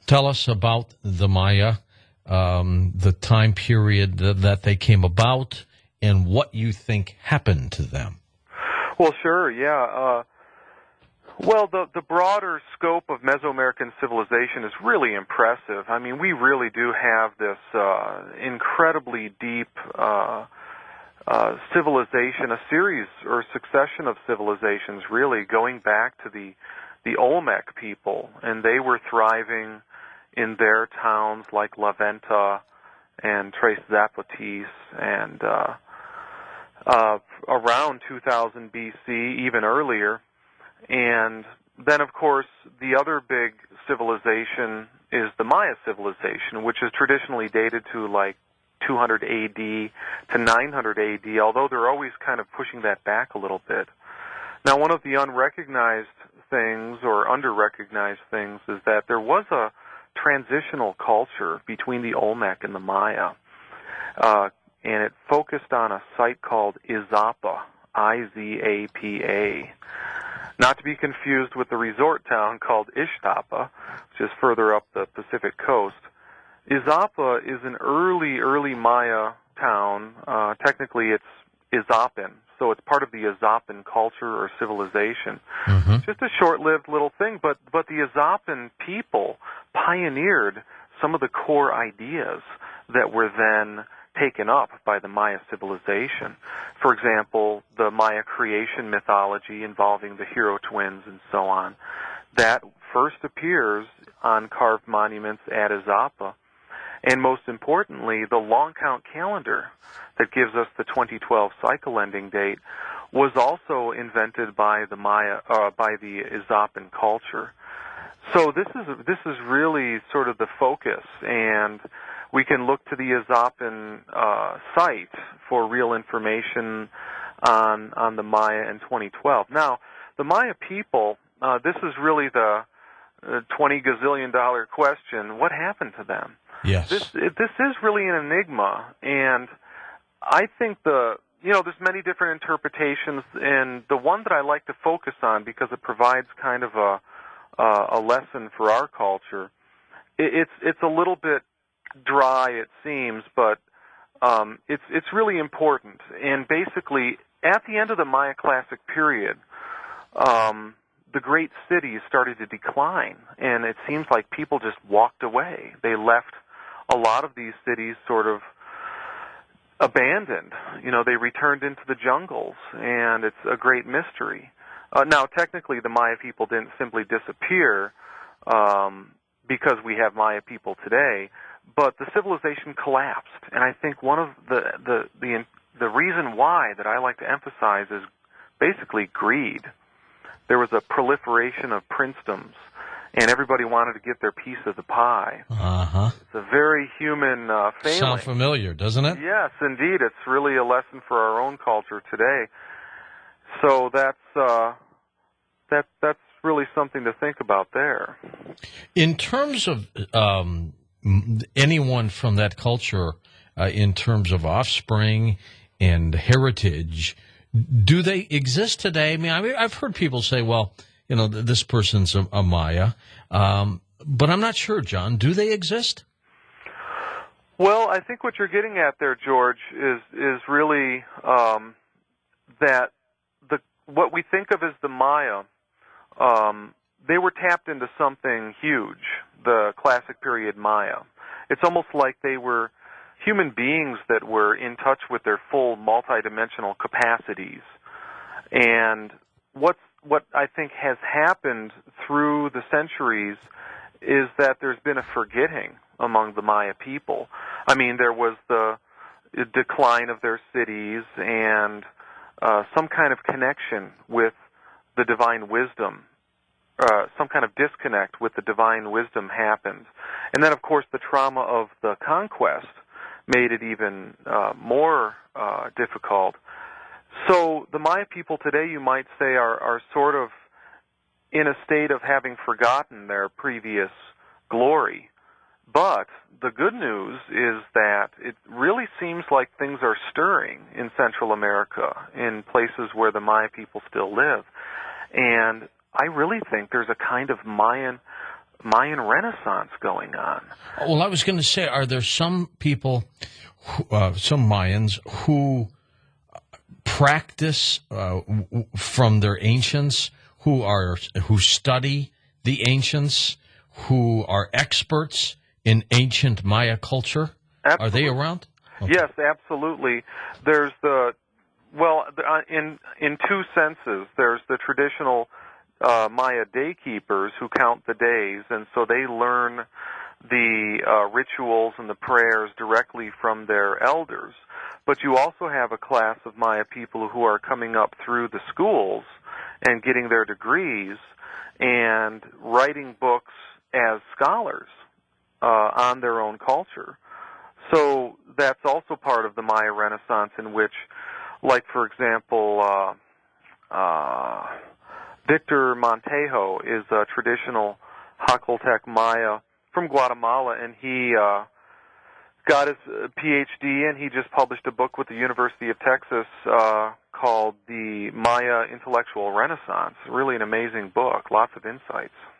Tell us about the Maya, the time period that they came about, and what you think happened to them. Well, sure, yeah. Well, the broader scope of Mesoamerican civilization is really impressive. I mean, we really do have this incredibly deep civilization, a series or succession of civilizations, really going back to the Olmec people, and they were thriving in their towns like La Venta and Tres Zapotes and around 2000 BC, even earlier. And then, of course, the other big civilization is the Maya civilization, which is traditionally dated to like 200 AD to 900 AD, although they're always kind of pushing that back a little bit. Now, one of the unrecognized things or under-recognized things is that there was a transitional culture between the Olmec and the Maya, and it focused on a site called Izapa, I-Z-A-P-A. Not to be confused with the resort town called Ixtapa, which is further up the Pacific coast. Izapa is an early Maya town. Technically, it's Izapan, so it's part of the Izapan culture or civilization. Mm-hmm. Just a short-lived little thing, but the Izapan people pioneered some of the core ideas that were then taken up by the Maya civilization. For example, the Maya creation mythology involving the hero twins and so on. That first appears on carved monuments at Izapa. And most importantly, the long count calendar that gives us the 2012 cycle ending date was also invented by the Maya, by the Izapan culture. So this is really sort of the focus, and we can look to the Izapan site for real information on the Maya in 2012. Now, the Maya people, this is really the $20 gazillion question: what happened to them? Yes. This is really an enigma, and I think there's many different interpretations, and the one that I like to focus on because it provides kind of a lesson for our culture. It's a little bit dry, it seems, but it's really important. And basically, at the end of the Maya Classic period, the great cities started to decline, and it seems like people just walked away. They left a lot of these cities sort of abandoned. They returned into the jungles, and it's a great mystery. Now, technically, the Maya people didn't simply disappear because we have Maya people today, but the civilization collapsed. And I think one of the reason why that I like to emphasize is basically greed. There was a proliferation of princedoms, and everybody wanted to get their piece of the pie. Uh-huh. It's a very human failing. Sound familiar, doesn't it? Yes, indeed. It's really a lesson for our own culture today. So that's really something to think about there. In terms of anyone from that culture, in terms of offspring and heritage, do they exist today? I mean, I've heard people say, well, this person's a Maya, but I'm not sure, John. Do they exist? Well, I think what you're getting at there, George, is really that what we think of as the Maya, they were tapped into something huge, the Classic Period Maya. It's almost like they were human beings that were in touch with their full multidimensional capacities. And what I think has happened through the centuries is that there's been a forgetting among the Maya people. I mean, there was the decline of their cities and some kind of connection with the divine wisdom. Some kind of disconnect with the divine wisdom happened. And then, of course, the trauma of the conquest made it even more difficult. So the Maya people today, you might say, are sort of in a state of having forgotten their previous glory. But the good news is that it really seems like things are stirring in Central America, in places where the Maya people still live. And I really think there's a kind of Mayan Mayan Renaissance going on. Well, I was going to say, are there some people, some Mayans, who practice from their ancients, who study the ancients, who are experts in ancient Maya culture? Absolutely. Are they around? Okay. Yes, absolutely. There's in two senses. There's the traditional Maya day keepers who count the days, and so they learn the rituals and the prayers directly from their elders. But you also have a class of Maya people who are coming up through the schools and getting their degrees and writing books as scholars on their own culture. So that's also part of the Maya Renaissance, in which, like, for example, Victor Montejo is a traditional Xacoltec Maya from Guatemala, and he got his PhD, and he just published a book with the University of Texas called The Maya Intellectual Renaissance. Really an amazing book, lots of insights.